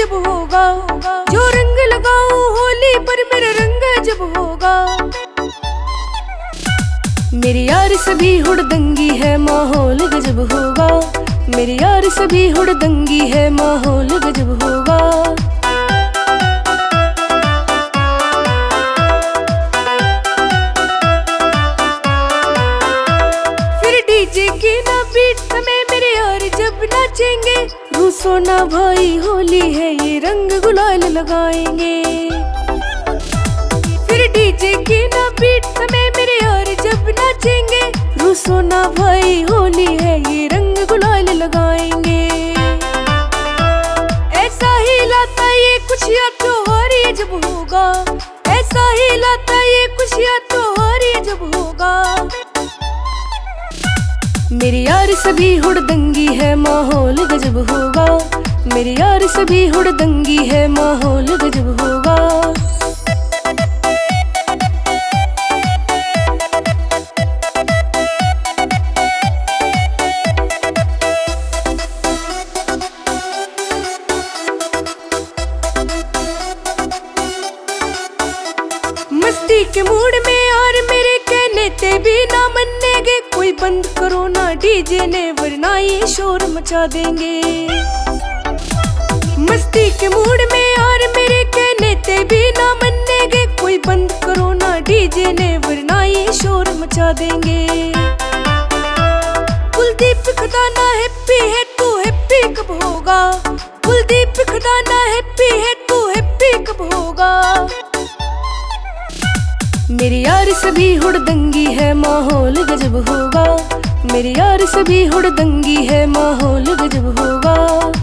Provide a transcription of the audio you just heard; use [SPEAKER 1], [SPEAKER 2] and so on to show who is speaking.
[SPEAKER 1] जब होगा, जो रंग लगाऊं होली पर मेरा रंग जब होगा। मेरी यार सभी हुड़दंगी है, माहौल गजब होगा। मेरी यार सभी हुड़दंगी है, माहौल गजब होगा। डीजे की ना बीट में मेरे यार जब नाचेंगे, रूसो ना भाई होली है ये रंग गुलाल लगाएंगे। फिर डीजे की ना बीट में मेरे यार जब नाचेंगे, रूसो ना भाई होली है ये रंग गुलाल लगाएंगे। ऐसा ही लाता ये खुशियाँ त्योहार ये जब होगा, ऐसा ही लाता ये खुशियाँ त्योहार ये जब होगा। मेरी यार सभी हुड़दंगी है, माहौल गजब होगा। मेरी यार सभी हुड़दंगी है, माहौल गजब होगा। मस्ती के मूड में यार मेरे कहने ते भी ना मनेगे, कोई बंद करो ना डीजे ने वरना ये शोर मचा देंगे। मस्ती के मूड में यार मेरे कहने ते भी ना मनेगे, कोई बंद करो ना डीजे ने वरना ये शोर मचा देंगे। कुलदीप खदाना हैप्पी है, तू हैप्पी कब होगा। कुलदीप खदाना हैप्पी है, तू हैप्पी कब होगा। मेरी यार सभी हुड़दंगी है, माहौल गजब होगा। मेरी यार सभी हुड़दंगी है, माहौल गजब होगा।